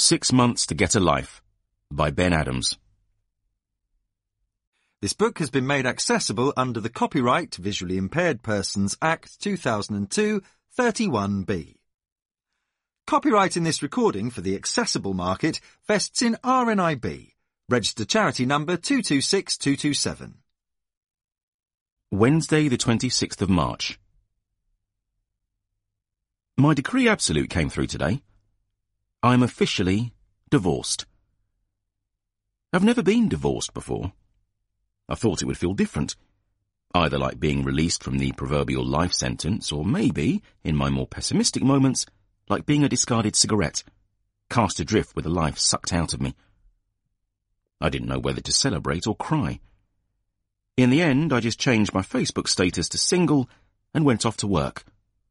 6 Months to Get a Life by Ben Adams. This book has been made accessible under the Copyright Visually Impaired Persons Act 2002 31B. Copyright in this recording for the accessible market vests in RNIB, registered charity number 226227. Wednesday the 26th of March. My decree absolute came through today. I'm officially divorced. I've never been divorced before. I thought it would feel different, either like being released from the proverbial life sentence, or maybe, in my more pessimistic moments, like being a discarded cigarette, cast adrift with the life sucked out of me. I didn't know whether to celebrate or cry. In the end, I just changed my Facebook status to single and went off to work.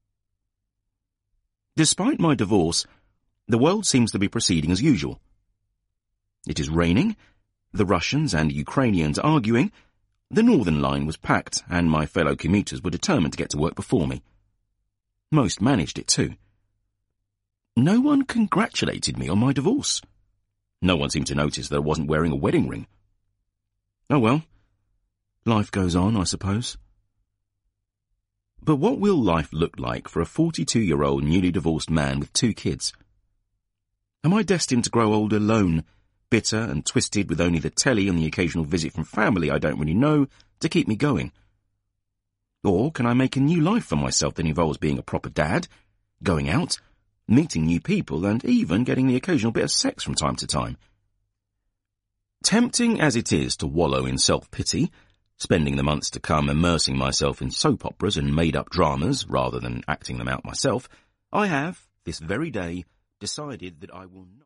Despite my divorce, the world seems to be proceeding as usual. It is raining, the Russians and Ukrainians arguing, the Northern Line was packed, and my fellow commuters were determined to get to work before me. Most managed it too. No one congratulated me on my divorce. No one seemed to notice that I wasn't wearing a wedding ring. Oh well, life goes on, I suppose. But what will life look like for a 42-year-old newly divorced man with 2 kids? Am I destined to grow old alone, bitter and twisted with only the telly and the occasional visit from family I don't really know to keep me going? Or can I make a new life for myself that involves being a proper dad, going out, meeting new people, and even getting the occasional bit of sex from time to time? Tempting as it is to wallow in self-pity, spending the months to come immersing myself in soap operas and made-up dramas rather than acting them out myself, I have, this very day, decided that I will not...